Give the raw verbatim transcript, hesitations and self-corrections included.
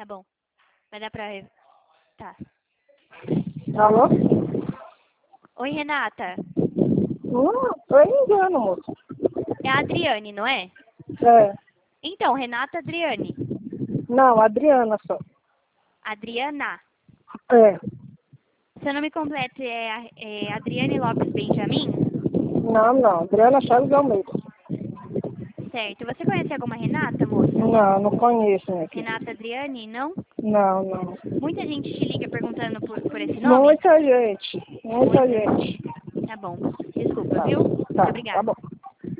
Tá bom. Vai dar pra... Tá. Alô? Oi, Renata. Não, tô engano, moço. É a Adriane, não é? É. Então, Renata Adriane. Não, Adriana só. Adriana. É. Seu nome completo é, é Adriane Lopes Benjamin? Não, não. Adriana Chaves Almeida. Certo. Você conhece alguma Renata, moça? Não, não conheço, minha querida. Renata Adriane, não? Não, não. Muita gente te liga perguntando por, por esse nome? Muita gente. Muita Muita. gente. Tá bom. Desculpa, Tá, viu? Muito tá, tá obrigada. bom.